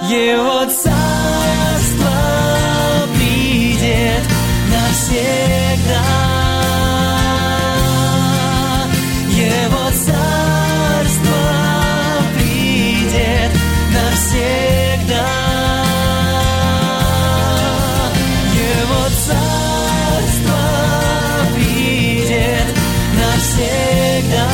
Его царство придет навсегда. Его царство придет навсегда. Его царство придет навсегда.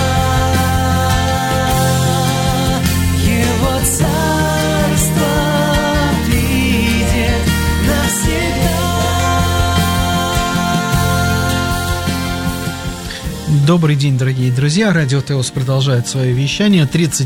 Его царство придет навсегда. Добрый день, дорогие друзья. Радио Теос продолжает свое вещание.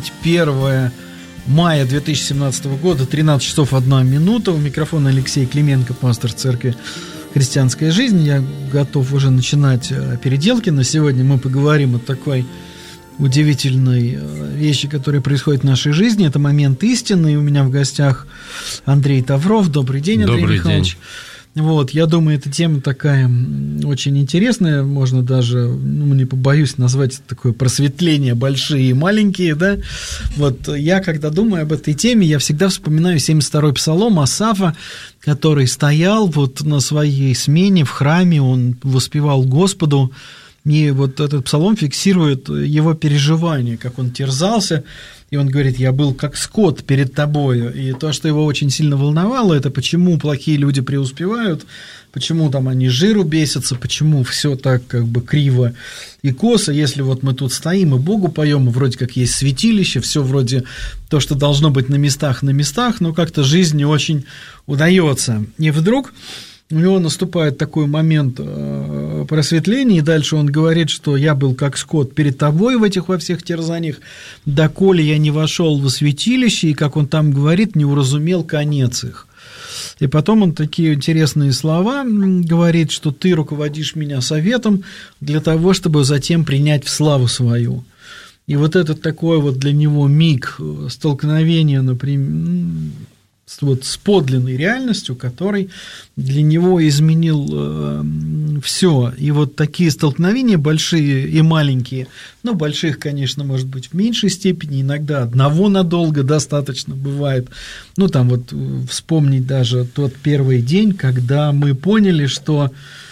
31 мая 2017 года, 13 часов 1 минута. У микрофона Алексей Клименко, пастор церкви «Христианская жизнь». Я готов уже начинать переделки. На сегодня мы поговорим о такой удивительной вещи, которая происходит в нашей жизни. Это момент истины. И у меня в гостях Андрей Тавров. Добрый день, Андрей Михайлович. День. Вот, я думаю, эта тема такая очень интересная, можно даже, не побоюсь назвать такое просветление большие и маленькие, да. Вот я, когда думаю об этой теме, я всегда вспоминаю 72-й псалом Асафа, который стоял вот на своей смене в храме, он воспевал Господу, и вот этот псалом фиксирует его переживания, как он терзался. И он говорит: я был как скот перед тобою. И то, что его очень сильно волновало, это почему плохие люди преуспевают, почему там они жиру бесятся, почему все так как бы криво и косо, если вот мы тут стоим и Богу поем, и вроде как есть святилище, все вроде то, что должно быть на местах, но как-то жизнь не очень удается. И вдруг у него наступает такой момент просветления, и дальше он говорит, что я был как скот перед тобой во всех терзаниях, доколе я не вошел во святилище, и, как он там говорит, не уразумел конец их. И потом он такие интересные слова говорит, что ты руководишь меня советом для того, чтобы затем принять в славу свою. И вот этот такой вот для него миг столкновения, например, вот с подлинной реальностью, который для него изменил все. И вот такие столкновения большие и маленькие, но больших, конечно, может быть в меньшей степени, иногда одного надолго достаточно бывает. Ну, там вот вспомнить даже тот первый день, когда мы поняли, что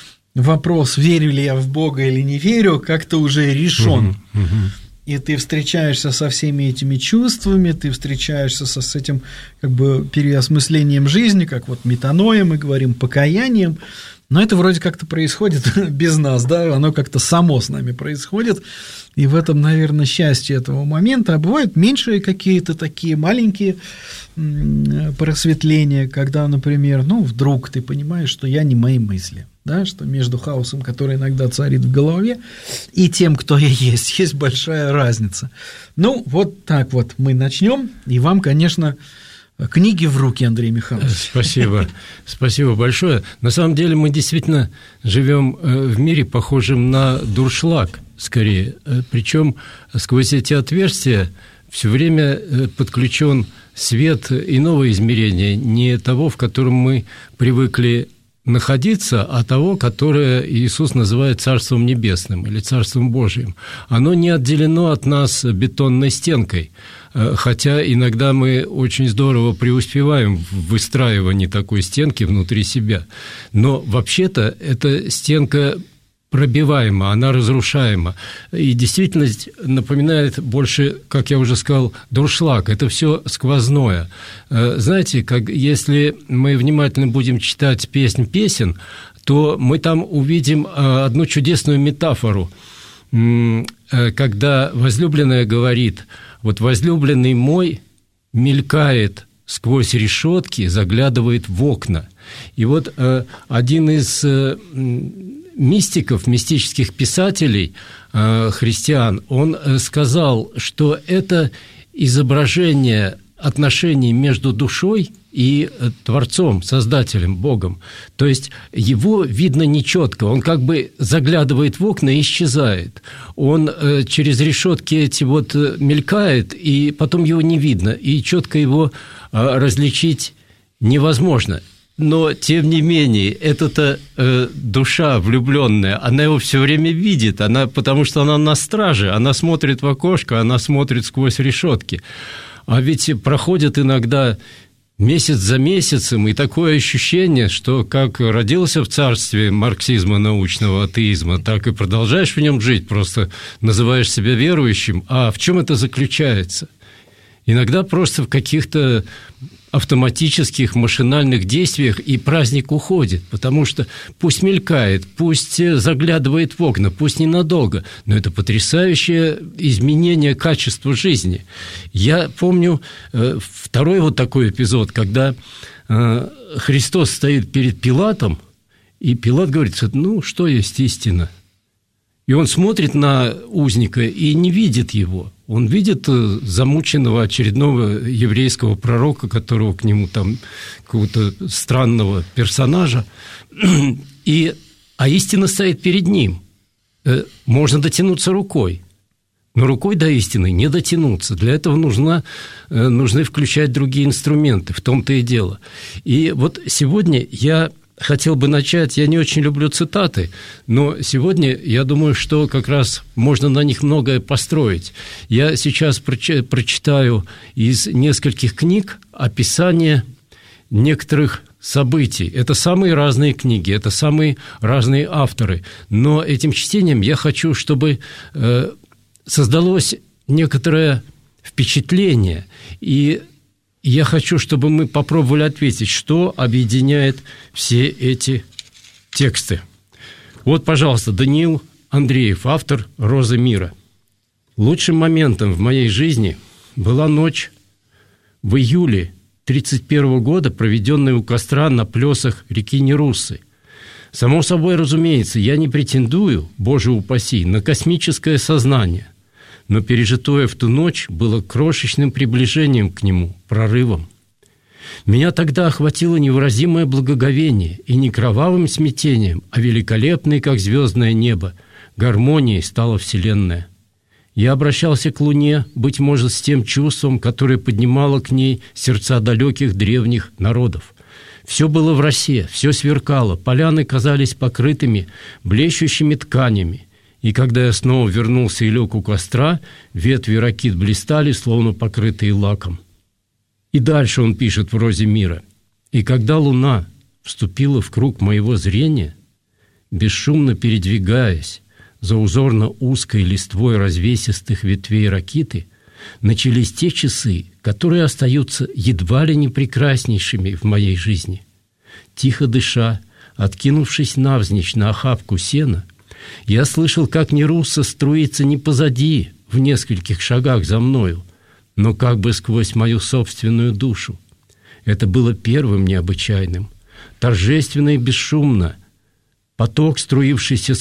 вопрос, верю ли я в Бога или не верю, как-то уже решен. И ты встречаешься со всеми этими чувствами, ты встречаешься с этим как бы переосмыслением жизни, как вот метаноя, мы говорим, покаянием, но это вроде как-то происходит без нас, да, оно как-то само с нами происходит, и в этом, наверное, счастье этого момента. А бывают меньшие какие-то такие маленькие просветления, когда, например, вдруг ты понимаешь, что я не мои мысли. Да, что между хаосом, который иногда царит в голове, и тем, кто я есть большая разница. Ну, вот так вот мы начнем, и вам, конечно, книги в руки, Андрей Михайлович. Спасибо большое. На самом деле мы действительно живем в мире, похожем на дуршлаг, скорее. Причем сквозь эти отверстия все время подключен свет иного измерения, не того, в котором мы привыкли находиться, а того, которое Иисус называет Царством Небесным или Царством Божиим. Оно не отделено от нас бетонной стенкой, хотя иногда мы очень здорово преуспеваем в выстраивании такой стенки внутри себя. Но вообще-то эта стенка пробиваема, она разрушаема. И действительность напоминает больше, как я уже сказал, дуршлаг. Это все сквозное. Знаете, как если мы внимательно будем читать «Песнь песен», то мы там увидим одну чудесную метафору, когда возлюбленная говорит: вот возлюбленный мой мелькает сквозь решетки, заглядывает в окна. И вот один из мистических писателей, христиан, он сказал, что это изображение отношений между душой и Творцом, Создателем, Богом. То есть его видно нечетко, он как бы заглядывает в окна и исчезает. Он через решетки эти вот мелькает, и потом его не видно, и четко его различить невозможно. Но, тем не менее, эта душа влюбленная, она его все время видит, потому что она на страже, она смотрит в окошко, она смотрит сквозь решетки. А ведь проходят иногда месяц за месяцем, и такое ощущение, что как родился в царстве марксизма, научного атеизма, так и продолжаешь в нем жить, просто называешь себя верующим. А в чем это заключается? Иногда просто в каких-то автоматических, машинальных действиях, и праздник уходит, потому что пусть мелькает, пусть заглядывает в окна, пусть ненадолго, но это потрясающее изменение качества жизни. Я помню второй вот такой эпизод, когда Христос стоит перед Пилатом, и Пилат говорит: ну, что есть истина? И он смотрит на узника и не видит его. Он видит замученного очередного еврейского пророка, которого к нему там, какого-то странного персонажа. А истина стоит перед ним. Можно дотянуться рукой, но рукой до истины не дотянуться. Для этого нужны включать другие инструменты, в том-то и дело. И вот сегодня я хотел бы начать, я не очень люблю цитаты, но сегодня я думаю, что как раз можно на них многое построить. Я сейчас прочитаю из нескольких книг описание некоторых событий. Это самые разные книги, это самые разные авторы. Но этим чтением я хочу, чтобы создалось некоторое впечатление, и я хочу, чтобы мы попробовали ответить, что объединяет все эти тексты. Вот, пожалуйста, Даниил Андреев, автор «Розы мира». Лучшим моментом в моей жизни была ночь в июле 1931 года, проведенная у костра на плесах реки Неруссы. Само собой, разумеется, я не претендую, Боже упаси, на космическое сознание, но пережитое в ту ночь было крошечным приближением к нему, прорывом. Меня тогда охватило невыразимое благоговение, и не кровавым смятением, а великолепной, как звездное небо, гармонией стала Вселенная. Я обращался к Луне, быть может, с тем чувством, которое поднимало к ней сердца далеких древних народов. Все было в росе, все сверкало, поляны казались покрытыми блещущими тканями. И когда я снова вернулся и лег у костра, ветви ракит блистали, словно покрытые лаком. И дальше он пишет в «Розе мира». «И когда луна вступила в круг моего зрения, бесшумно передвигаясь за узорно узкой листвой развесистых ветвей ракиты, начались те часы, которые остаются едва ли не прекраснейшими в моей жизни. Тихо дыша, откинувшись навзничь на охапку сена, я слышал, как Нерусса струится не позади, в нескольких шагах за мною, но как бы сквозь мою собственную душу. Это было первым необычайным, торжественно и бесшумно. В поток, струившийся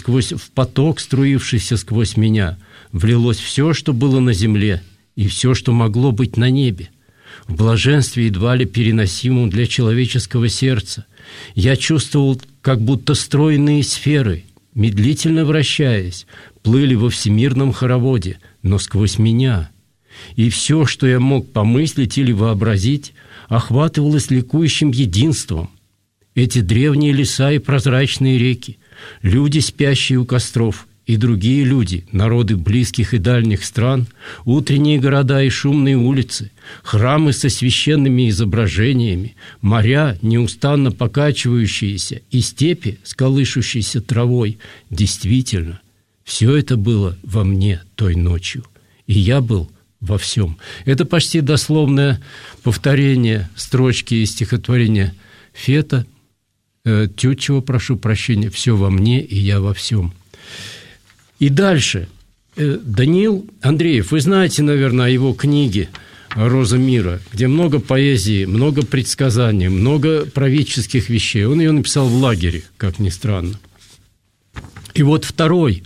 сквозь меня, влилось все, что было на земле, и все, что могло быть на небе. В блаженстве едва ли переносимом для человеческого сердца я чувствовал, как будто стройные сферы, медлительно вращаясь, плыли во всемирном хороводе, но сквозь меня. И все, что я мог помыслить или вообразить, охватывалось ликующим единством. Эти древние леса и прозрачные реки, люди, спящие у костров, и другие люди, народы близких и дальних стран, утренние города и шумные улицы, храмы со священными изображениями, моря, неустанно покачивающиеся, и степи с колышущейся травой. Действительно, все это было во мне той ночью, и я был во всем. Это почти дословное повторение строчки из стихотворения Фета, Тютчева, прошу прощения, «Все во мне, и я во всем». И дальше. Даниил Андреев, вы знаете, наверное, о его книге «Роза мира», где много поэзии, много предсказаний, много правительских вещей. Он ее написал в лагере, как ни странно. И вот второй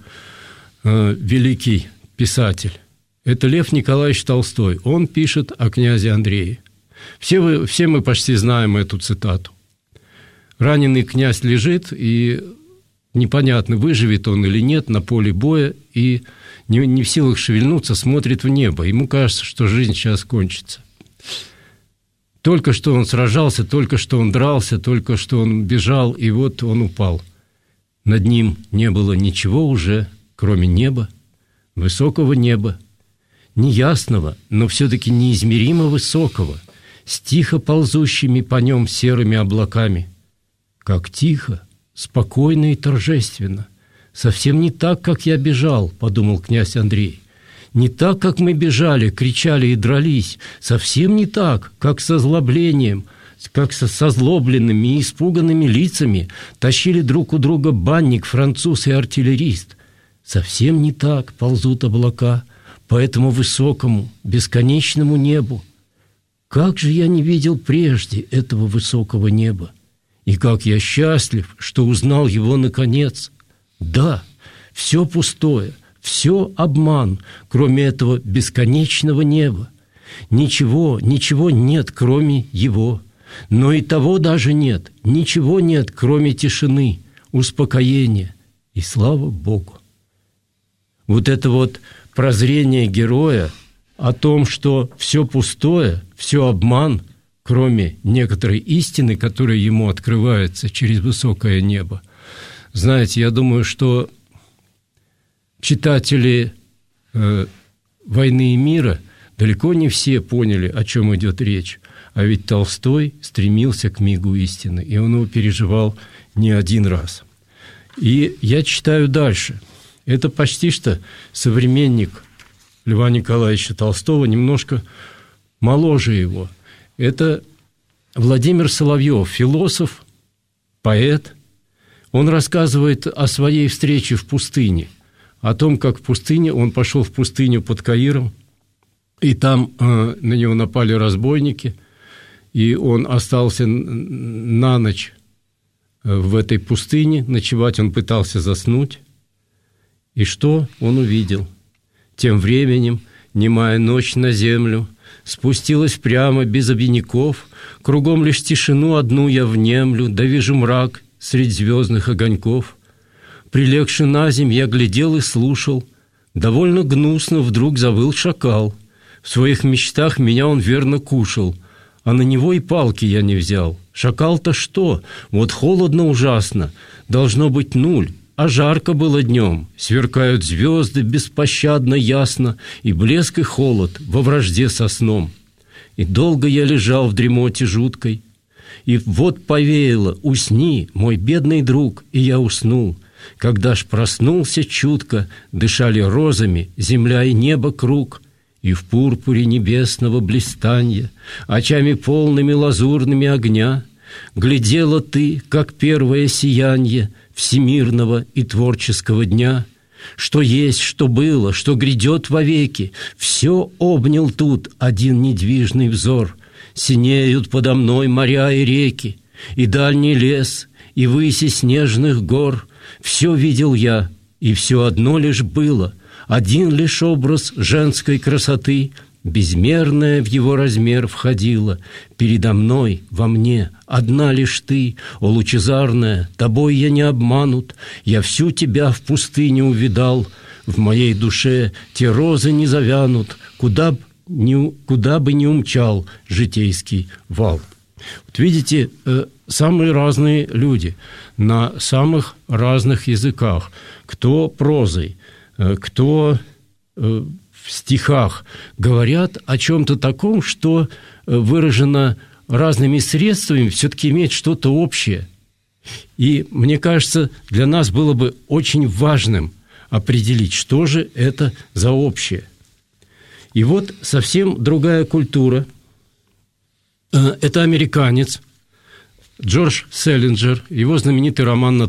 великий писатель – это Лев Николаевич Толстой. Он пишет о князе Андрее. Все мы почти знаем эту цитату. Раненый князь лежит, и непонятно, выживет он или нет на поле боя, и не в силах шевельнуться, смотрит в небо. Ему кажется, что жизнь сейчас кончится. Только что он сражался, только что он дрался, только что он бежал, и вот он упал. Над ним не было ничего уже, кроме неба, высокого неба, неясного, но все-таки неизмеримо высокого, с тихо ползущими по нем серыми облаками. Как тихо, спокойно и торжественно. Совсем не так, как я бежал, подумал князь Андрей. Не так, как мы бежали, кричали и дрались. Совсем не так, как с озлоблением, как со озлобленными и испуганными лицами тащили друг у друга банник, француз и артиллерист. Совсем не так ползут облака по этому высокому, бесконечному небу. Как же я не видел прежде этого высокого неба! И как я счастлив, что узнал его наконец! Да, все пустое, все обман, кроме этого бесконечного неба. Ничего нет, кроме его. Но и того даже нет, ничего нет, кроме тишины, успокоения. И слава Богу! Вот это вот прозрение героя о том, что все пустое, все обман, кроме некоторой истины, которая ему открывается через высокое небо. Знаете, я думаю, что читатели «Войны и мира» далеко не все поняли, о чем идет речь. А ведь Толстой стремился к мигу истины, и он его переживал не один раз. И я читаю дальше. Это почти что современник Льва Николаевича Толстого, немножко моложе его. Это Владимир Соловьев, философ, поэт. Он рассказывает о своей встрече в пустыне, о том, как в пустыне он пошел в пустыню под Каиром, и там на него напали разбойники, и он остался на ночь в этой пустыне, ночевать он пытался заснуть. И что он увидел? Тем временем немая ночь на землю спустилась прямо без обиняков, кругом лишь тишину одну я внемлю, да вижу мрак средь звездных огоньков. Прилегши на земь, я глядел и слушал, довольно гнусно вдруг завыл шакал. В своих мечтах меня он верно кушал, а на него и палки я не взял. Шакал-то что? Вот холодно ужасно, должно быть 0, а жарко было днем. Сверкают звезды беспощадно ясно, и блеск и холод во вражде со сном. И долго я лежал в дремоте жуткой, и вот повеяло: усни, мой бедный друг, и я уснул. Когда ж проснулся чутко, дышали розами земля и небо круг, и в пурпуре небесного блистанья, очами полными лазурными огня, глядела ты, как первое сиянье всемирного и творческого дня. Что есть, что было, что грядет вовеки, все обнял тут один недвижный взор. Синеют подо мной моря и реки, и дальний лес, и выси снежных гор. Все видел я, и все одно лишь было, один лишь образ женской красоты, безмерная в его размер входила. Передо мной, во мне, одна лишь ты, о лучезарная, тобой я не обманут. Я всю тебя в пустыне увидал, в моей душе те розы не завянут, куда бы ни умчал житейский вал. Вот видите, самые разные люди на самых разных языках. Кто прозой, кто в стихах говорят о чем-то таком, что выражено разными средствами, все-таки имеет что-то общее. И, мне кажется, для нас было бы очень важным определить, что же это за общее. И вот совсем другая культура. Это американец Джордж Селлинджер, его знаменитый роман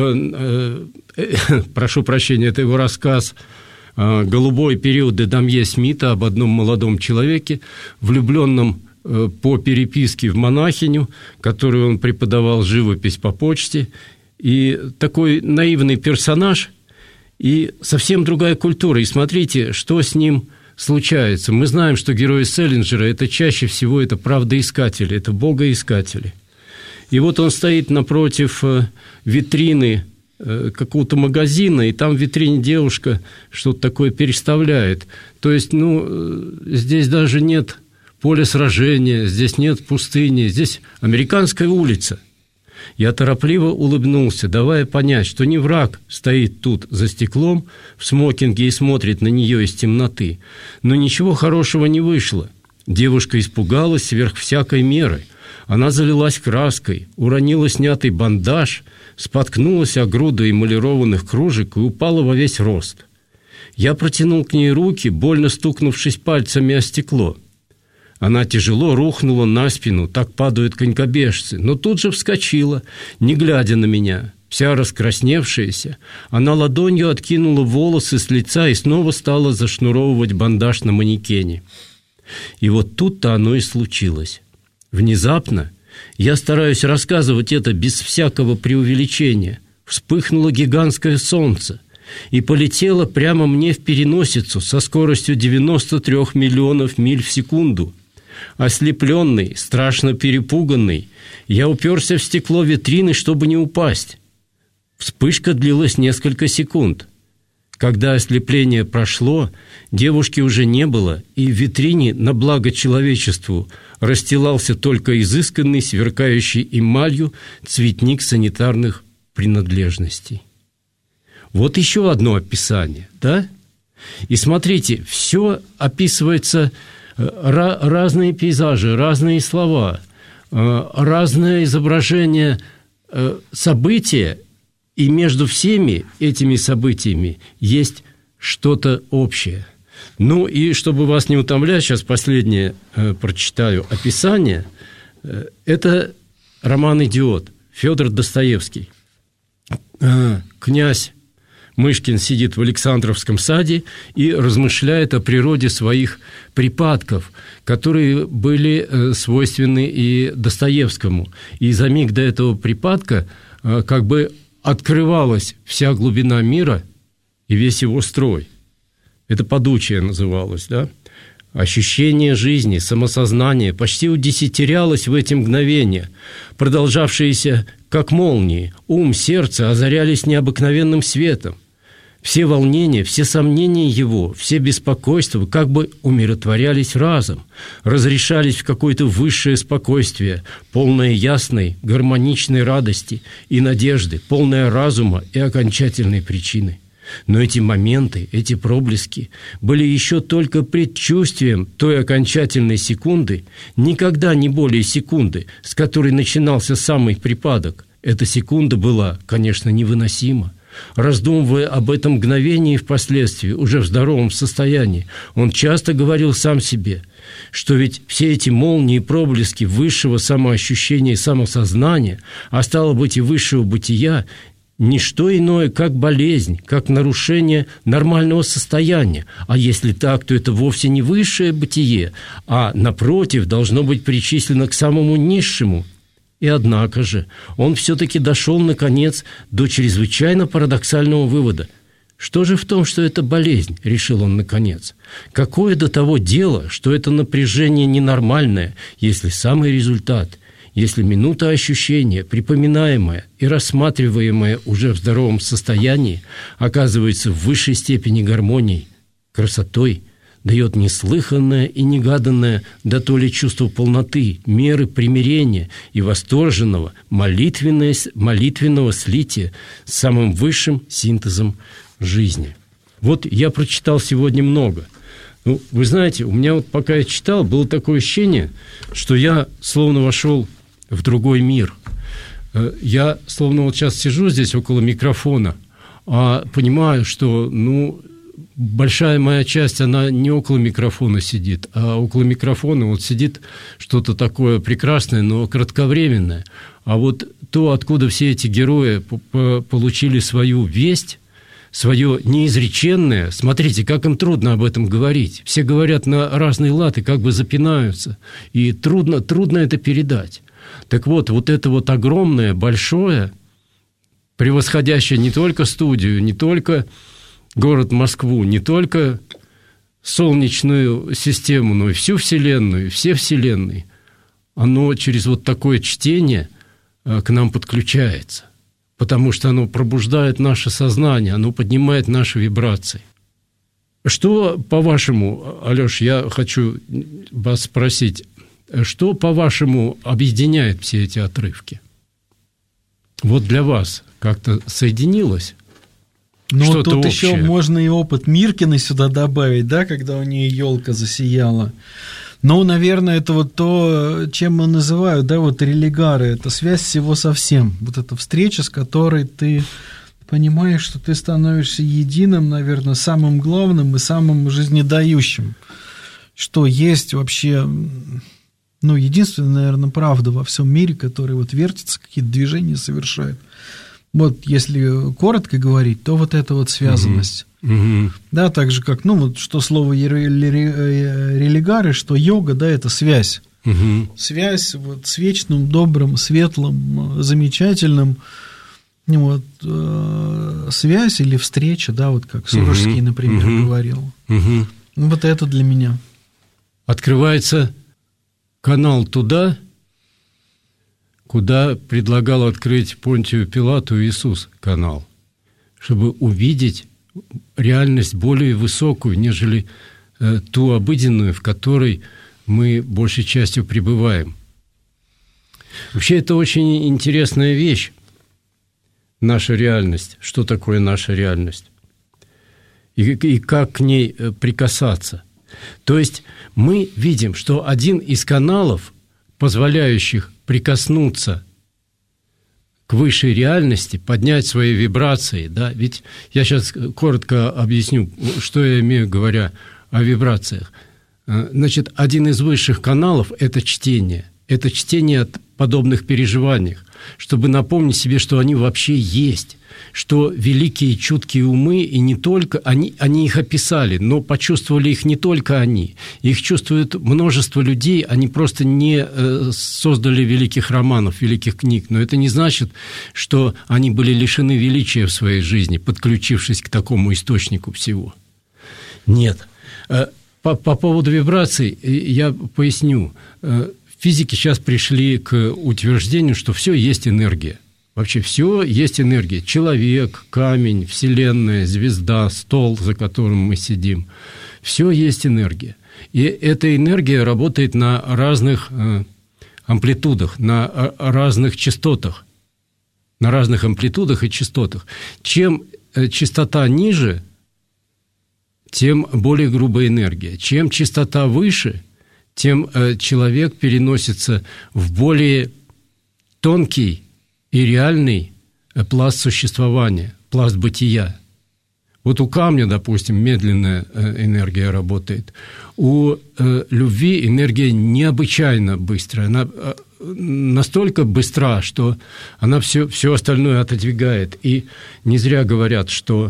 прошу прощения, это его рассказ «Голубой период де Дамье Смита» об одном молодом человеке, влюбленном по переписке в монахиню, которую он преподавал живопись по почте. И такой наивный персонаж, и совсем другая культура. И смотрите, что с ним случается. Мы знаем, что герои Селлинджера – это чаще всего это правдоискатели, это богоискатели. И вот он стоит напротив витрины какого-то магазина, и там в витрине девушка что-то такое переставляет. То есть, здесь даже нет поля сражения, здесь нет пустыни, здесь американская улица. Я торопливо улыбнулся, давая понять, что не враг стоит тут за стеклом в смокинге и смотрит на нее из темноты. Но ничего хорошего не вышло. Девушка испугалась сверх всякой меры. Она залилась краской, уронила снятый бандаж, споткнулась о груду эмалированных кружек и упала во весь рост. Я протянул к ней руки, больно стукнувшись пальцами о стекло. Она тяжело рухнула на спину, так падают конькобежцы, но тут же вскочила, не глядя на меня. Вся раскрасневшаяся, она ладонью откинула волосы с лица и снова стала зашнуровывать бандаж на манекене. И вот тут-то оно и случилось. Внезапно, я стараюсь рассказывать это без всякого преувеличения, вспыхнуло гигантское солнце и полетело прямо мне в переносицу со скоростью 93 миллионов миль в секунду. Ослепленный, страшно перепуганный, я уперся в стекло витрины, чтобы не упасть. Вспышка длилась несколько секунд. Когда ослепление прошло, девушки уже не было, и в витрине на благо человечеству расстилался только изысканный, сверкающий эмалью цветник санитарных принадлежностей. Вот еще одно описание, да? И смотрите, все описывается, разные пейзажи, разные слова, разное изображение события, и между всеми этими событиями есть что-то общее. Ну и чтобы вас не утомлять, сейчас последнее прочитаю описание. Это роман «Идиот», Федор Достоевский. Князь Мышкин сидит в Александровском саде и размышляет о природе своих припадков, которые были свойственны и Достоевскому. И за миг до этого припадка как бы открывалась вся глубина мира и весь его строй. Это подучие называлось, да? Ощущение жизни, самосознание почти удесятерялось в эти мгновения, продолжавшиеся как молнии. Ум, сердце озарялись необыкновенным светом. Все волнения, все сомнения его, все беспокойства как бы умиротворялись разом, разрешались в какое-то высшее спокойствие, полное ясной, гармоничной радости и надежды, полное разума и окончательной причины. Но эти моменты, эти проблески были еще только предчувствием той окончательной секунды, никогда не более секунды, с которой начинался самый припадок. Эта секунда была, конечно, невыносима. Раздумывая об этом мгновении впоследствии, уже в здоровом состоянии, он часто говорил сам себе, что ведь все эти молнии и проблески высшего самоощущения и самосознания, а стало быть и высшего бытия, не что иное, как болезнь, как нарушение нормального состояния. А если так, то это вовсе не высшее бытие, а, напротив, должно быть причислено к самому низшему. И однако же он все-таки дошел, наконец, до чрезвычайно парадоксального вывода. Что же в том, что это болезнь, решил он наконец? Какое до того дело, что это напряжение ненормальное, если самый результат, если минута ощущения, припоминаемая и рассматриваемая уже в здоровом состоянии, оказывается в высшей степени гармонией, красотой, дает неслыханное и негаданное дотоле чувство полноты, меры примирения и восторженного молитвенного слития с самым высшим синтезом жизни. Вот я прочитал сегодня много. Ну, вы знаете, у меня вот пока я читал, было такое ощущение, что я словно вошел в другой мир. Я словно вот сейчас сижу здесь около микрофона, а понимаю, что, большая моя часть, она не около микрофона сидит, а около микрофона вот сидит что-то такое прекрасное, но кратковременное. А вот то, откуда все эти герои получили свою весть, свое неизреченное, смотрите, как им трудно об этом говорить. Все говорят на разный лад и как бы запинаются, и трудно это передать. Так вот это вот огромное, большое, превосходящее не только студию, не только город Москву, не только Солнечную систему, но и всю Вселенную, все Вселенные, оно через вот такое чтение к нам подключается, потому что оно пробуждает наше сознание, оно поднимает наши вибрации. Что, по-вашему, Алёш, я хочу вас спросить, что, по-вашему, объединяет все эти отрывки? Вот для вас как-то соединилось? Ну, тут общее. Еще можно и опыт Миркиной сюда добавить, да, когда у нее елка засияла. Ну, наверное, это вот то, чем мы называют, да, вот религары, это связь всего со всем. Вот эта встреча, с которой ты понимаешь, что ты становишься единым, наверное, самым главным и самым жизнедающим. Что есть вообще, ну, единственная, наверное, правда во всем мире, которая вот вертится, какие-то движения совершает. Вот если коротко говорить, то вот эта вот связанность. Да, так же, как, ну, вот что слово религары, что йога, да, это связь. Связь вот с вечным, добрым, светлым, замечательным. Вот, связь или встреча, да, вот как Сурожский, например, говорил. Вот это для меня. Открывается канал туда, куда предлагал открыть Понтию Пилату Иисус канал, чтобы увидеть реальность более высокую, нежели ту обыденную, в которой мы большей частью пребываем. Вообще, это очень интересная вещь, наша реальность. Что такое наша реальность? И как к ней прикасаться? То есть мы видим, что один из каналов, позволяющих прикоснуться к высшей реальности, поднять свои вибрации, да, ведь я сейчас коротко объясню, что я имею, говоря о вибрациях. Значит, один из высших каналов – это чтение о подобных переживаниях, чтобы напомнить себе, что они вообще есть, что великие чуткие умы, и не только они их описали, но почувствовали их не только они, их чувствуют множество людей, они просто не создали великих романов, великих книг, но это не значит, что они были лишены величия в своей жизни, подключившись к такому источнику всего. Нет. По поводу вибраций я поясню. Физики сейчас пришли к утверждению, что все есть энергия. Вообще все есть энергия. Человек, камень, Вселенная, звезда, стол, за которым мы сидим. Все есть энергия. И эта энергия работает на разных амплитудах, на разных частотах. На разных амплитудах и частотах. Чем частота ниже, тем более грубая энергия. Чем частота выше, тем человек переносится в более тонкий и реальный пласт существования, пласт бытия. Вот у камня, допустим, медленная энергия работает. У любви энергия необычайно быстрая. Она настолько быстра, что она все остальное отодвигает. И не зря говорят, что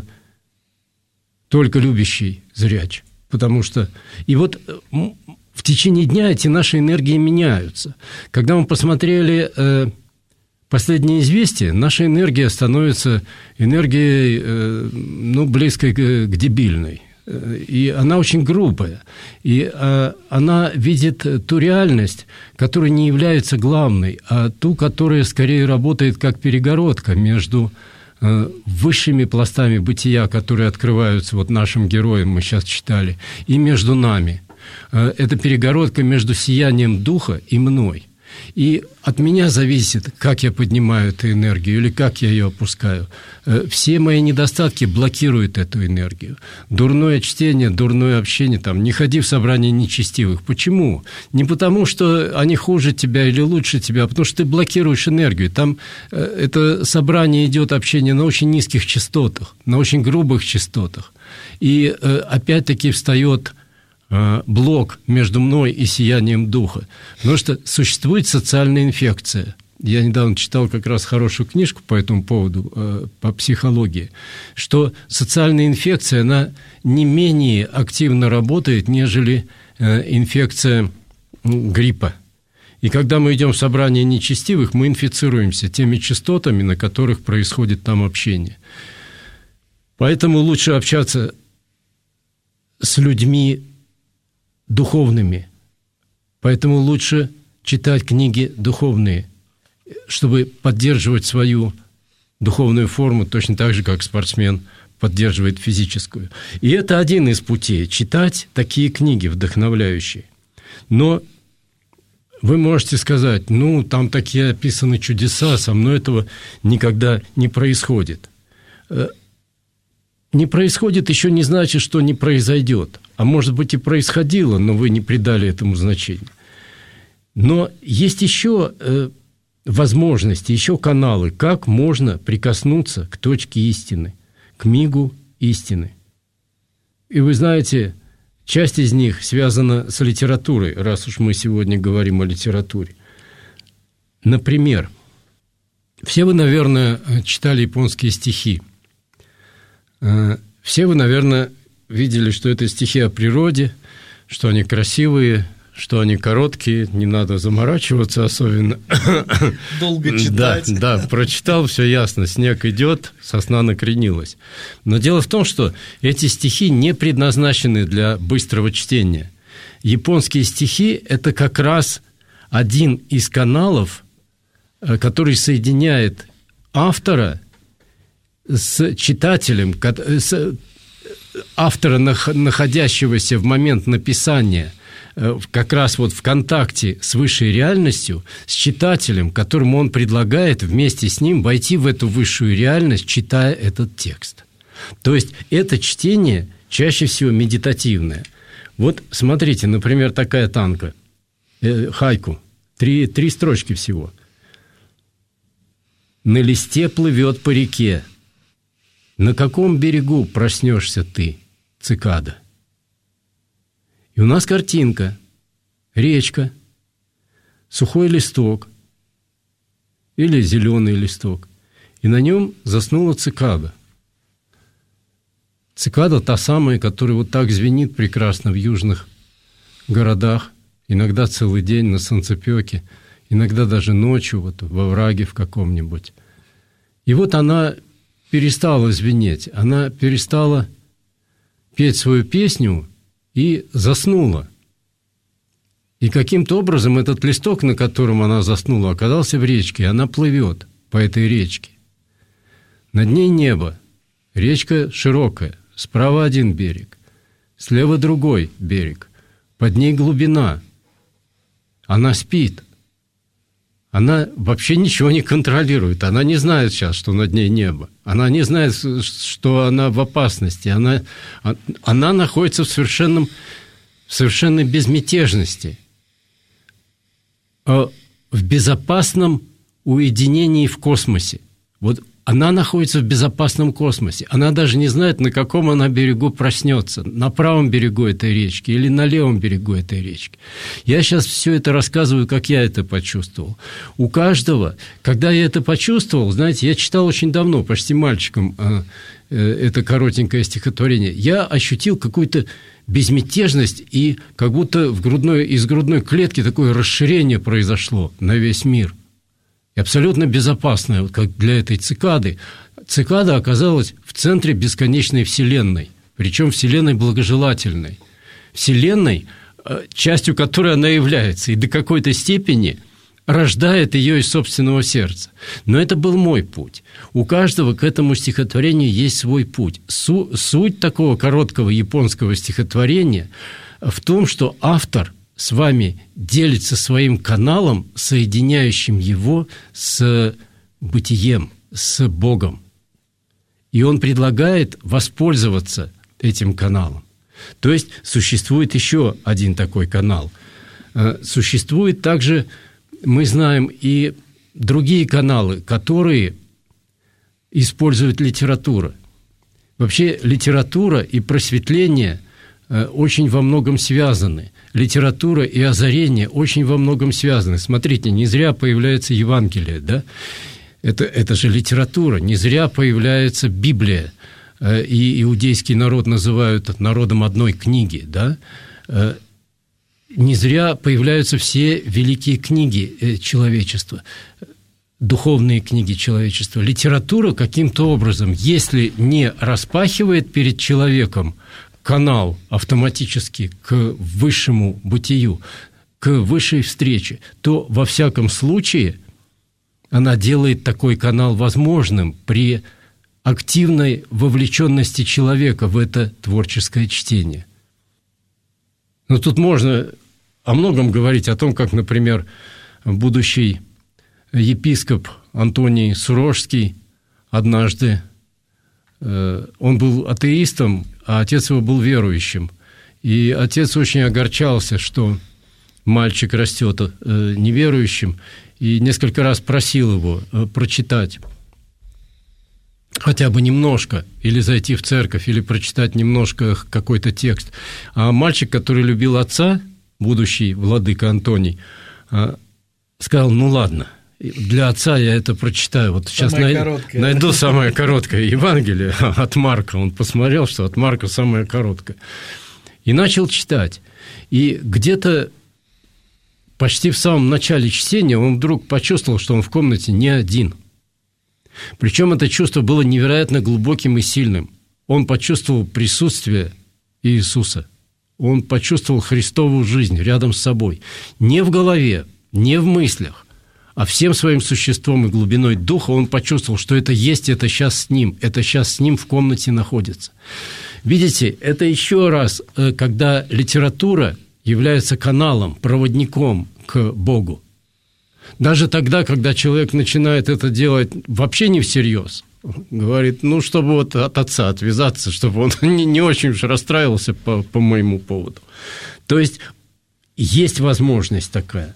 только любящий зряч. Потому что... И вот в течение дня эти наши энергии меняются. Когда мы посмотрели последние известия, наша энергия становится энергией, близкой к дебильной. И она очень грубая. И она видит ту реальность, которая не является главной, а ту, которая скорее работает как перегородка между высшими пластами бытия, которые открываются вот нашим героям, мы сейчас читали, и между нами. Это перегородка между сиянием духа и мной. И от меня зависит, как я поднимаю эту энергию или как я ее опускаю. Все мои недостатки блокируют эту энергию. Дурное чтение, дурное общение, не ходи в собрание нечестивых. Почему? Не потому, что они хуже тебя или лучше тебя, а потому что ты блокируешь энергию. Там это собрание идет, общение на очень низких частотах, на очень грубых частотах. И опять-таки встает блок между мной и сиянием духа. Потому что существует социальная инфекция. Я недавно читал как раз хорошую книжку по этому поводу, по психологии, что социальная инфекция, она не менее активно работает, нежели инфекция гриппа. И когда мы идем в собрание нечестивых, мы инфицируемся теми частотами, на которых происходит там общение. Поэтому лучше общаться с людьми духовными. Поэтому лучше читать книги духовные, чтобы поддерживать свою духовную форму, точно так же, как спортсмен поддерживает физическую. И это один из путей – читать такие книги вдохновляющие. Но вы можете сказать, там такие описаны чудеса, со мной этого никогда не происходит. Не происходит еще не значит, что не произойдет. а может быть и происходило, но вы не придали этому значения. Но есть еще возможности, еще каналы, как можно прикоснуться к точке истины, к мигу истины. И вы знаете, часть из них связана с литературой, раз уж мы сегодня говорим о литературе. Например, все вы, наверное, читали японские стихи. Все вы, наверное, видели, что это стихи о природе, что они красивые, что они короткие, не надо заморачиваться особенно. Долго читать. Да, прочитал, все ясно, снег идет, сосна накренилась. Но дело в том, что эти стихи не предназначены для быстрого чтения. Японские стихи – это как раз один из каналов, который соединяет автора с читателем, с автора, находящегося в момент написания как раз вот в контакте с высшей реальностью, с читателем, которому он предлагает вместе с ним войти в эту высшую реальность, читая этот текст. То есть это чтение чаще всего медитативное. Вот смотрите, например, такая танка, хайку, три строчки всего. «На листе плывет по реке. На каком берегу проснешься ты, цикада?» И у нас картинка, речка, сухой листок или зеленый листок, и на нем заснула цикада. Цикада та самая, которая вот так звенит прекрасно в южных городах, иногда целый день на солнцепёке, иногда даже ночью вот во враге в каком-нибудь. И вот она перестала звенеть, она перестала петь свою песню и заснула. И каким-то образом этот листок, на котором она заснула, оказался в речке, и она плывет по этой речке. Над ней небо, речка широкая, справа один берег, слева другой берег, под ней глубина. Она спит. Она вообще ничего не контролирует. Она не знает сейчас, что над ней небо. Она не знает, что она в опасности. Она находится в совершенной безмятежности, в безопасном уединении в космосе. Вот она находится в безопасном космосе. Она даже не знает, на каком она берегу проснется. На правом берегу этой речки или на левом берегу этой речки. Я сейчас все это рассказываю, как я это почувствовал. У каждого, когда я это почувствовал, знаете, я читал очень давно, почти мальчиком, это коротенькое стихотворение. Я ощутил какую-то безмятежность, и как будто из грудной клетки такое расширение произошло на весь мир. И абсолютно безопасная, вот как для этой цикады. Цикада оказалась в центре бесконечной Вселенной, причем Вселенной благожелательной. Вселенной, частью которой она является, и до какой-то степени рождает ее из собственного сердца. Но это был мой путь. У каждого к этому стихотворению есть свой путь. Суть такого короткого японского стихотворения в том, что автор с вами делится своим каналом, соединяющим его с бытием, с Богом. И он предлагает воспользоваться этим каналом. То есть существует еще один такой канал. Существует также, мы знаем, и другие каналы, которые использует литература. Вообще литература и просветление очень во многом связаны. Литература и озарение очень во многом связаны. Смотрите, не зря появляется Евангелие, да? Это же литература. Не зря появляется Библия. И иудейский народ называют народом одной книги, да? Не зря появляются все великие книги человечества, духовные книги человечества. Литература каким-то образом, если не распахивает перед человеком канал автоматически к высшему бытию, к высшей встрече, то во всяком случае она делает такой канал возможным при активной вовлеченности человека в это творческое чтение. Но тут можно о многом говорить, о том, как, например, будущий епископ Антоний Сурожский однажды, он был атеистом, а отец его был верующим. И отец очень огорчался, что мальчик растет неверующим, и несколько раз просил его прочитать хотя бы немножко, или зайти в церковь, или прочитать немножко какой-то текст. А мальчик, который любил отца, будущий владыка Антоний, сказал: ну ладно, для отца я это прочитаю. Вот сейчас найду самое короткое Евангелие от Марка. Он посмотрел, что от Марка самое короткое. И начал читать. И где-то почти в самом начале чтения он вдруг почувствовал, что он в комнате не один. Причем это чувство было невероятно глубоким и сильным. Он почувствовал присутствие Иисуса. Он почувствовал Христову жизнь рядом с собой. Не в голове, не в мыслях, а всем своим существом и глубиной духа он почувствовал, что это есть, это сейчас с ним, это сейчас с ним в комнате находится. Видите, это еще раз, когда литература является каналом, проводником к Богу. Даже тогда, когда человек начинает это делать вообще не всерьез, говорит, ну, чтобы вот от отца отвязаться, чтобы он не очень уж расстраивался по моему поводу. То есть возможность такая.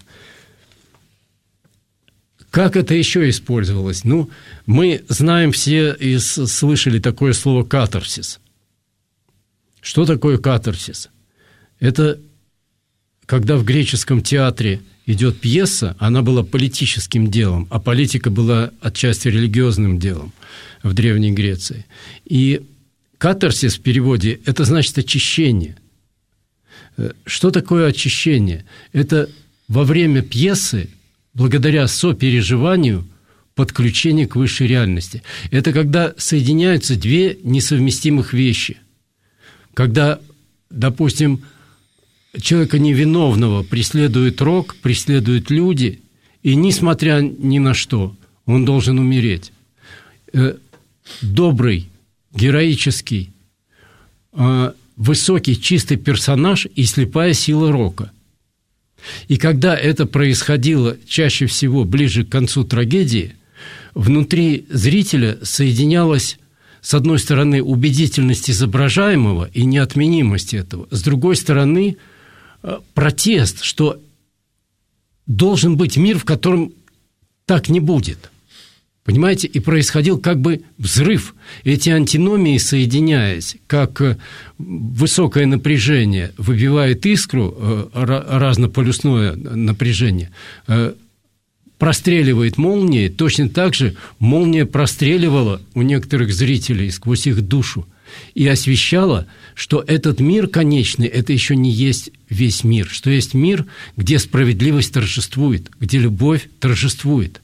Как это еще использовалось? Ну, мы знаем все и слышали такое слово «катарсис». Что такое катарсис? Это когда в греческом театре идет пьеса, она была политическим делом, а политика была отчасти религиозным делом в Древней Греции. И катарсис в переводе – это значит очищение. Что такое очищение? Это во время пьесы, благодаря сопереживанию, подключение к высшей реальности. Это когда соединяются две несовместимых вещи. Когда, допустим, человека невиновного преследует рок, преследуют люди, и, несмотря ни на что, он должен умереть. Добрый, героический, высокий, чистый персонаж и слепая сила рока. И когда это происходило чаще всего ближе к концу трагедии, внутри зрителя соединялась, с одной стороны, убедительность изображаемого и неотменимость этого, с другой стороны, протест, что должен быть мир, в котором так не будет. Понимаете? И происходил как бы взрыв. Эти антиномии, соединяясь, как высокое напряжение выбивает искру, разнополюсное напряжение, простреливает молнией, точно так же молния простреливала у некоторых зрителей сквозь их душу и освещала, что этот мир конечный – это еще не есть весь мир, что есть мир, где справедливость торжествует, где любовь торжествует.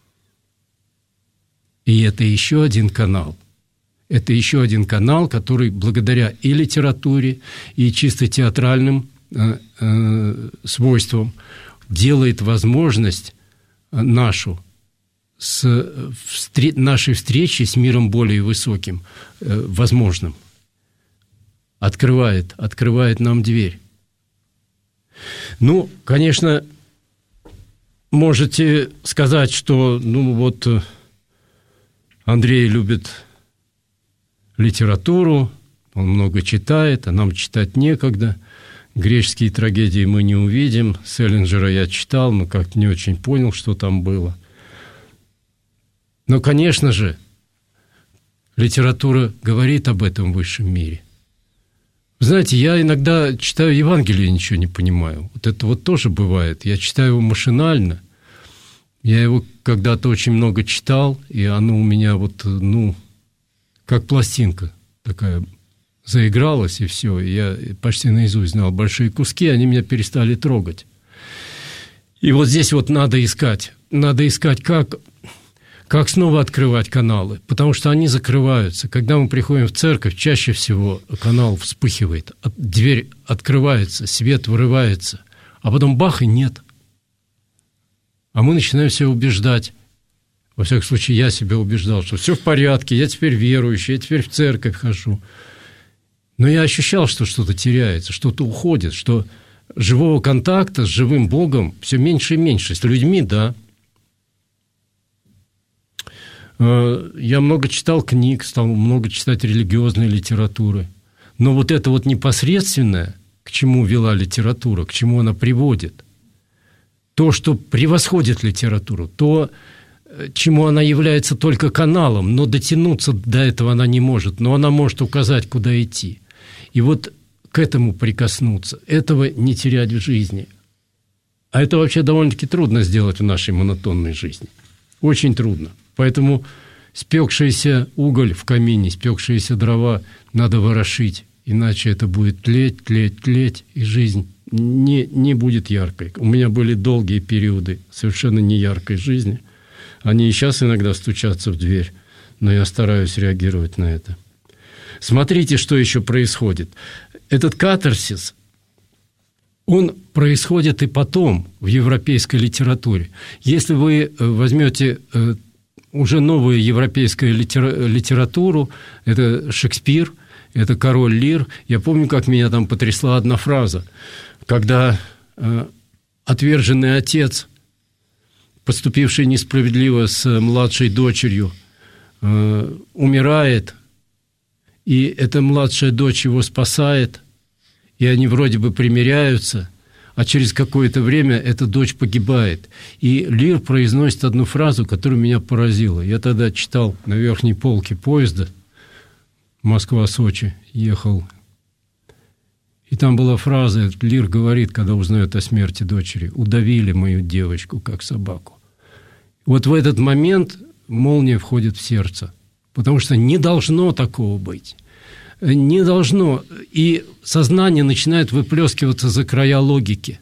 И это еще один канал. Это еще один канал, который благодаря и литературе, и чисто театральным свойствам делает возможность нашу нашей встречи с миром более высоким возможным. Открывает нам дверь. Ну, конечно, можете сказать, что, ну, вот Андрей любит литературу, он много читает, а нам читать некогда. Греческие трагедии мы не увидим. Селлинджера я читал, но как-то не очень понял, что там было. Но, конечно же, литература говорит об этом высшем мире. Вы знаете, я иногда читаю Евангелие и ничего не понимаю. Вот это вот тоже бывает. Я читаю его машинально. Я его когда-то очень много читал, и оно у меня вот, ну, как пластинка такая заигралась, и все. И я почти наизусть знал большие куски, они меня перестали трогать. И вот здесь вот надо искать, как снова открывать каналы, потому что они закрываются. Когда мы приходим в церковь, чаще всего канал вспыхивает, дверь открывается, свет вырывается, а потом бах, и нет. А мы начинаем себя убеждать. Во всяком случае, я себя убеждал, что все в порядке, я теперь верующий, я теперь в церковь хожу. Но я ощущал, что что-то теряется, что-то уходит, что живого контакта с живым Богом все меньше и меньше. С людьми, да. Я много читал книг, стал много читать религиозной литературы. Но вот это вот непосредственное, к чему вела литература, к чему она приводит. То, что превосходит литературу, то, чему она является только каналом, но дотянуться до этого она не может, но она может указать, куда идти. И вот к этому прикоснуться, этого не терять в жизни. А это вообще довольно-таки трудно сделать в нашей монотонной жизни. Очень трудно. Поэтому спекшийся уголь в камине, спекшиеся дрова надо ворошить, иначе это будет тлеть, тлеть, тлеть, и жизнь не будет яркой. У меня были долгие периоды совершенно неяркой жизни. Они и сейчас иногда стучатся в дверь, но я стараюсь реагировать на это. Смотрите, что еще происходит. Этот катарсис, он происходит и потом в европейской литературе. Если вы возьмете уже новую европейскую литературу, это Шекспир, это король Лир. Я помню, как меня там потрясла одна фраза, когда отверженный отец, поступивший несправедливо с младшей дочерью, умирает, и эта младшая дочь его спасает, и они вроде бы примиряются, а через какое-то время эта дочь погибает. И Лир произносит одну фразу, которая меня поразила. Я тогда читал на верхней полке поезда, Москва-Сочи, ехал. И там была фраза, Лир говорит, когда узнает о смерти дочери: «Удавили мою девочку, как собаку». Вот в этот момент молния входит в сердце, потому что не должно такого быть. Не должно. И сознание начинает выплескиваться за края логики.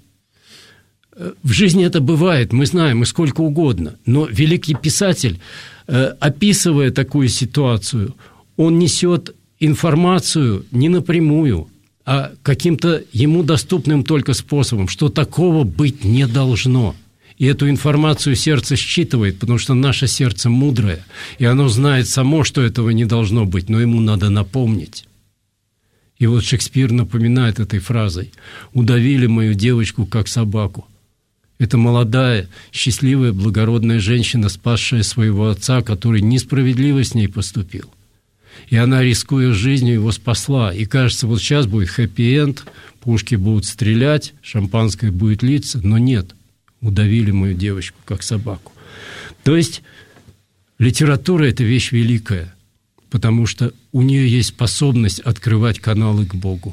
В жизни это бывает, мы знаем, и сколько угодно. Но великий писатель, описывая такую ситуацию, он несет информацию не напрямую, а каким-то ему доступным только способом, что такого быть не должно. И эту информацию сердце считывает, потому что наше сердце мудрое, и оно знает само, что этого не должно быть, но ему надо напомнить. И вот Шекспир напоминает этой фразой: «Удавили мою девочку, как собаку». Это молодая, счастливая, благородная женщина, спасшая своего отца, который несправедливо с ней поступил. И она, рискуя жизнью, его спасла. И кажется, вот сейчас будет хэппи-энд, пушки будут стрелять, шампанское будет литься, но нет. Удавили мою девочку, как собаку. То есть литература – это вещь великая, потому что у нее есть способность открывать каналы к Богу.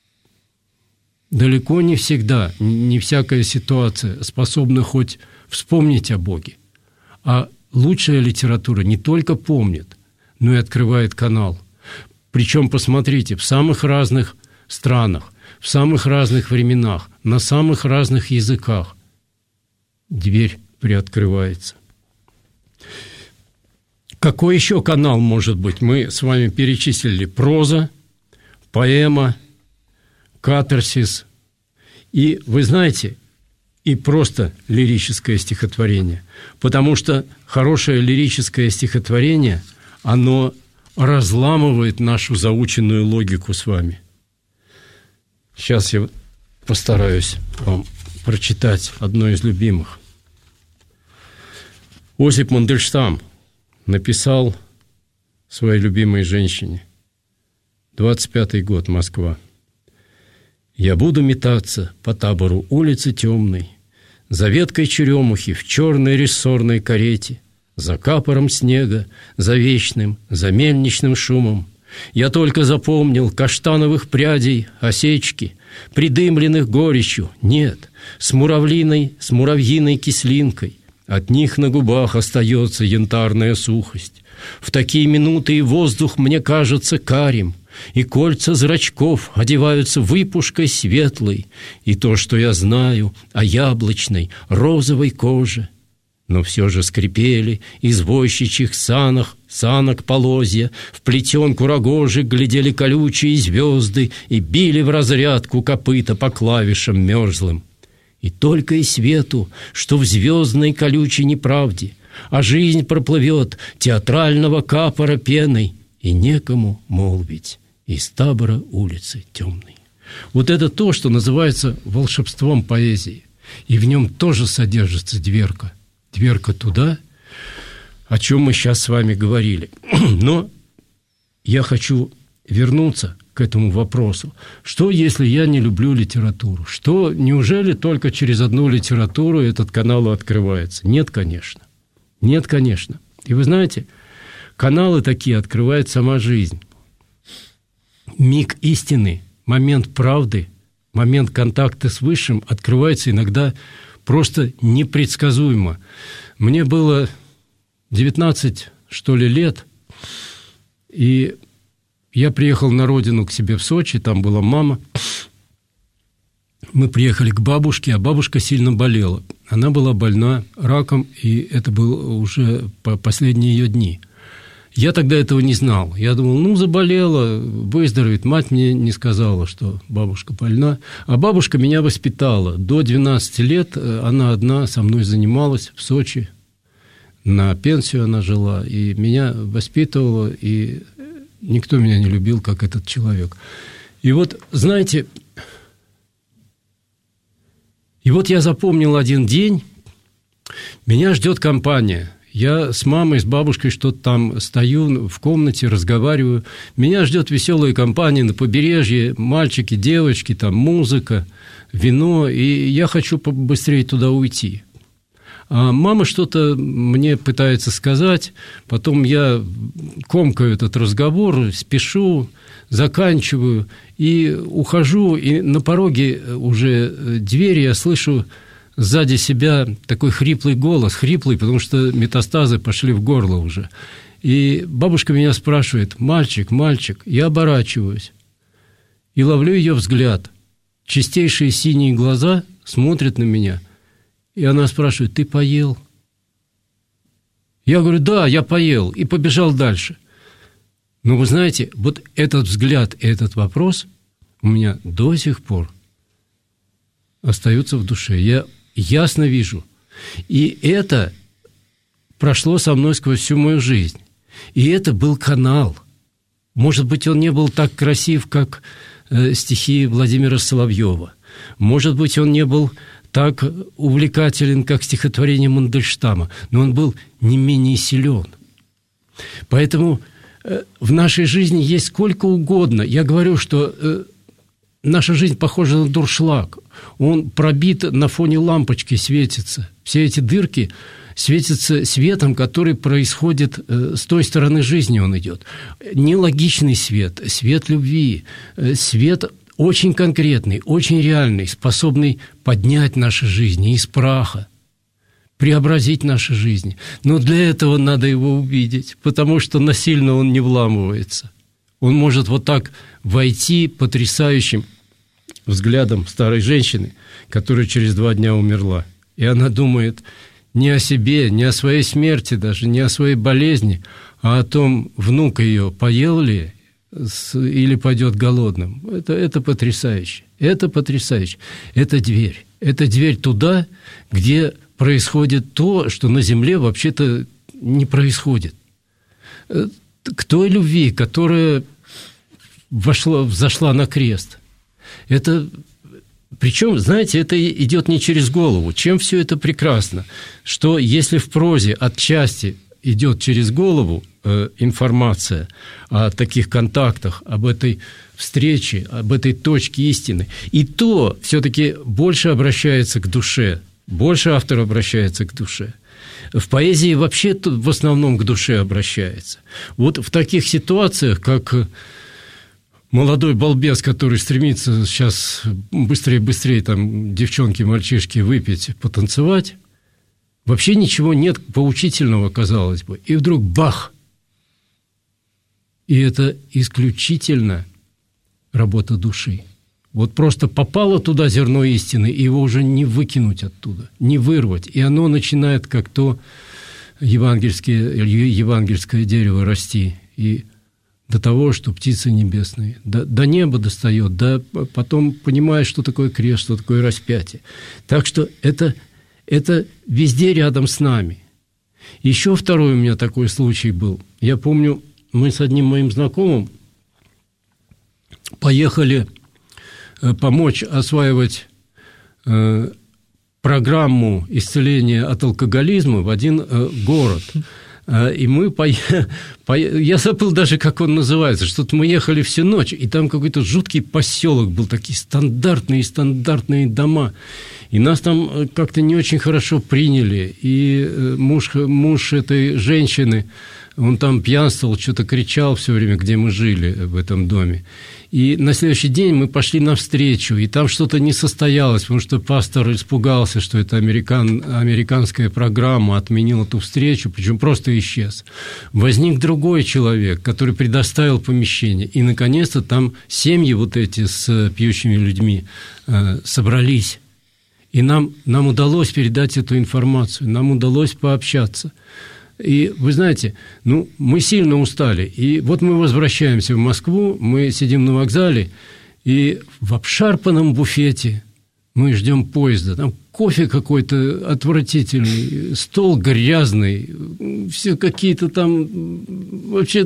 Далеко не всегда, не всякая ситуация способна хоть вспомнить о Боге. А лучшая литература не только помнит, но и открывает канал. Причем, посмотрите, в самых разных странах, в самых разных временах, на самых разных языках дверь приоткрывается. Какой еще канал может быть? Мы с вами перечислили: проза, поэма, катарсис. И, вы знаете, и просто лирическое стихотворение. Потому что хорошее лирическое стихотворение, оно разламывает нашу заученную логику с вами. Сейчас я постараюсь вам прочитать одно из любимых. Осип Мандельштам написал своей любимой женщине. 25-й год, Москва. «Я буду метаться по табору улицы темной, за веткой черемухи в черной рессорной карете, за капором снега, за вечным, за мельничным шумом. Я только запомнил каштановых прядей осечки, придымленных горечью, нет, с муравьиной кислинкой. От них на губах остается янтарная сухость. В такие минуты и воздух мне кажется карим, и кольца зрачков одеваются выпушкой светлой, и то, что я знаю о яблочной, розовой коже. Но все же скрипели извозчичьих санок полозья, в плетенку рогожи глядели колючие звезды и били в разрядку копыта по клавишам мерзлым. И только и свету, что в звездной колючей неправде, а жизнь проплывет театрального капора пеной, и некому молвить из табора улицы темной». Вот это то, что называется волшебством поэзии. И в нем тоже содержится дверка. Дверка туда, о чем мы сейчас с вами говорили. Но я хочу вернуться к к этому вопросу. Что, если я не люблю литературу? Что, неужели только через одну литературу этот канал открывается? Нет, конечно. Нет, конечно. И вы знаете, каналы такие открывает сама жизнь. Миг истины, момент правды, момент контакта с Высшим открывается иногда просто непредсказуемо. Мне было 19, что ли, лет, и я приехал на родину к себе в Сочи, там была мама. Мы приехали к бабушке, а бабушка сильно болела. Она была больна раком, и это было уже последние ее дни. Я тогда этого не знал. Я думал, заболела, выздоровеет. Мать мне не сказала, что бабушка больна. А бабушка меня воспитала. До 12 лет она одна со мной занималась в Сочи. На пенсию она жила, и меня воспитывала, и никто меня не любил, как этот человек. И вот, знаете, я запомнил один день, меня ждет компания. Я с мамой, с бабушкой что-то там стою в комнате, разговариваю. Меня ждет веселая компания на побережье, мальчики, девочки, там музыка, вино, и я хочу побыстрее туда уйти. А мама что-то мне пытается сказать, потом я комкаю этот разговор, спешу, заканчиваю и ухожу, и на пороге уже двери я слышу сзади себя такой хриплый голос, хриплый, потому что метастазы пошли в горло уже. И бабушка меня спрашивает: «Мальчик, мальчик», я оборачиваюсь и ловлю ее взгляд. Чистейшие синие глаза смотрят на меня. И она спрашивает: «Ты поел?» Я говорю: «Да, я поел», и побежал дальше. Но вы знаете, вот этот взгляд и этот вопрос у меня до сих пор остаются в душе. Я ясно вижу. И это прошло со мной сквозь всю мою жизнь. И это был канал. Может быть, он не был так красив, как стихи Владимира Соловьева. Может быть, он не был так увлекателен, как стихотворение Мандельштама, но он был не менее силен. Поэтому в нашей жизни есть сколько угодно. Я говорю, что наша жизнь похожа на дуршлаг. Он пробит на фоне лампочки, светится. Все эти дырки светятся светом, который происходит с той стороны жизни, он идет. Нелогичный свет, свет любви, свет очень конкретный, очень реальный, способный поднять наши жизни из праха, преобразить наши жизни. Но для этого надо его увидеть, потому что насильно он не вламывается. Он может вот так войти потрясающим взглядом старой женщины, которая через 2 дня умерла. И она думает не о себе, не о своей смерти даже, не о своей болезни, а о том, внук ее поел ли или пойдет голодным. Это потрясающе. Это потрясающе. Это дверь туда, где происходит то, что на земле вообще-то не происходит. К той любви, которая взошла на крест. Причем, знаете, это идет не через голову. Чем все это прекрасно? Что если в прозе отчасти идет через голову информация о таких контактах, об этой встрече, об этой точке истины, и то все-таки больше обращается к душе, больше автор обращается к душе. В поэзии вообще в основном к душе обращается. Вот в таких ситуациях, как молодой балбес, который стремится сейчас быстрее там девчонки, мальчишки выпить, потанцевать, вообще ничего нет поучительного, казалось бы. И вдруг бах! И это исключительно работа души. Вот просто попало туда зерно истины, и его уже не выкинуть оттуда, не вырвать. И оно начинает, как то евангельское дерево, расти. И до того, что птицы небесные, до неба достает, потом понимает, что такое крест, что такое распятие. Так что это везде рядом с нами. Еще второй у меня такой случай был. Я помню, мы с одним моим знакомым поехали помочь осваивать программу исцеления от алкоголизма в один город. И мы я забыл даже, как он называется. Что-то мы ехали всю ночь, и там какой-то жуткий поселок был, такие стандартные дома. И нас там как-то не очень хорошо приняли. И муж этой женщины, он там пьянствовал, что-то кричал все время, где мы жили в этом доме. И на следующий день мы пошли навстречу, и там что-то не состоялось, потому что пастор испугался, что это американская программа, отменил эту встречу, причем просто исчез. Возник другой человек, который предоставил помещение, и, наконец-то, там семьи вот эти с пьющими людьми собрались. И нам удалось передать эту информацию, нам удалось пообщаться. И вы знаете, мы сильно устали. И вот мы возвращаемся в Москву, мы сидим на вокзале, и в обшарпанном буфете мы ждем поезда. Там кофе какой-то отвратительный, стол грязный, все какие-то там вообще...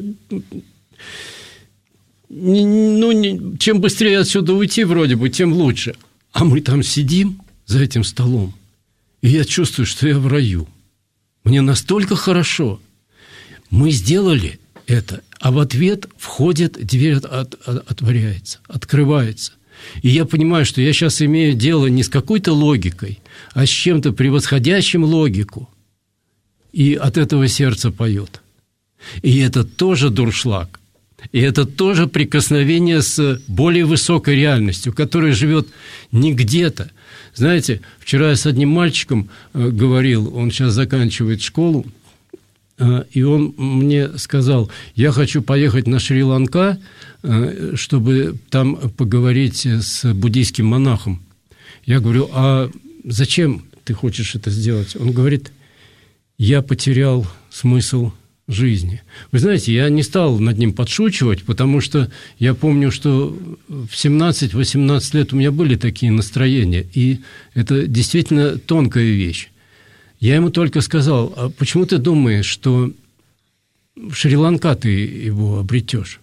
чем быстрее отсюда уйти вроде бы, тем лучше. А мы там сидим за этим столом, и я чувствую, что я в раю. Мне настолько хорошо. Мы сделали это, а в ответ входит, дверь отворяется, открывается. И я понимаю, что я сейчас имею дело не с какой-то логикой, а с чем-то превосходящим логику. И от этого сердце поет. И это тоже дуршлаг. И это тоже прикосновение с более высокой реальностью, которая живет не где-то. Знаете, вчера я с одним мальчиком говорил, он сейчас заканчивает школу, и он мне сказал, я хочу поехать на Шри-Ланка, чтобы там поговорить с буддийским монахом. Я говорю, а зачем ты хочешь это сделать? Он говорит, я потерял смысл жизни. Вы знаете, я не стал над ним подшучивать, потому что я помню, что в 17-18 лет у меня были такие настроения, и это действительно тонкая вещь. Я ему только сказал, а почему ты думаешь, что в Шри-Ланка ты его обретешь?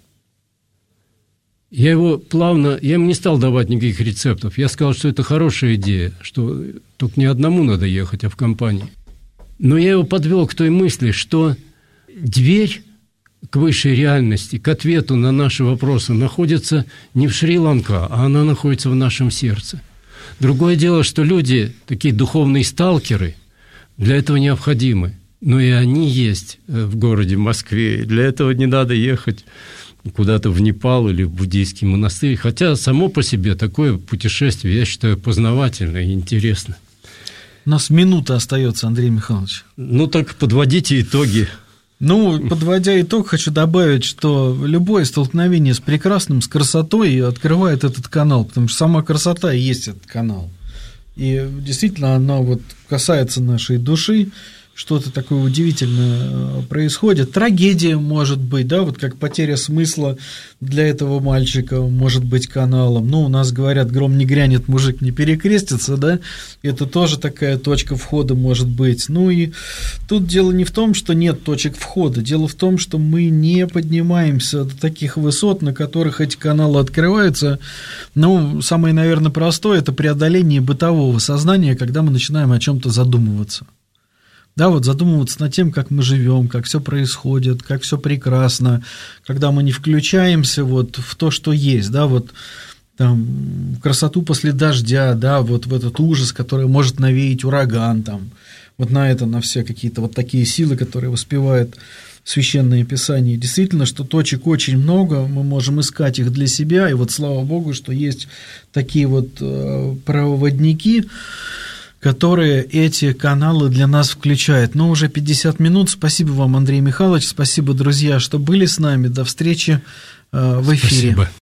Я ему не стал давать никаких рецептов. Я сказал, что это хорошая идея, что только не одному надо ехать, а в компании. Но я его подвел к той мысли, что дверь к высшей реальности, к ответу на наши вопросы находится не в Шри-Ланка, а она находится в нашем сердце. Другое дело, что люди, такие духовные сталкеры, для этого необходимы. Но и они есть в городе Москве. И для этого не надо ехать куда-то в Непал или в буддийский монастырь. Хотя само по себе такое путешествие, я считаю, познавательное и интересно. У нас минута остается, Андрей Михайлович. Так подводите итоги. Подводя итог, хочу добавить, что любое столкновение с прекрасным, с красотой открывает этот канал, потому что сама красота и есть этот канал. И действительно, она касается нашей души, что-то такое удивительное происходит. Трагедия может быть, как потеря смысла для этого мальчика может быть каналом. У нас говорят, гром не грянет, мужик не перекрестится, да, это тоже такая точка входа может быть. И тут дело не в том, что нет точек входа, дело в том, что мы не поднимаемся до таких высот, на которых эти каналы открываются. Самое, наверное, простое – это преодоление бытового сознания, когда мы начинаем о чем-то задумываться. Задумываться над тем, как мы живем, как все происходит, как все прекрасно, когда мы не включаемся в то, что есть, там, в красоту после дождя, в этот ужас, который может навеять ураган, там, на все какие-то такие силы, которые воспевает Священное Писание. Действительно, что точек очень много, мы можем искать их для себя, и слава Богу, что есть такие проводники, которые эти каналы для нас включают. Уже 50 минут. Спасибо вам, Андрей Михайлович. Спасибо, друзья, что были с нами. До встречи в эфире. Спасибо.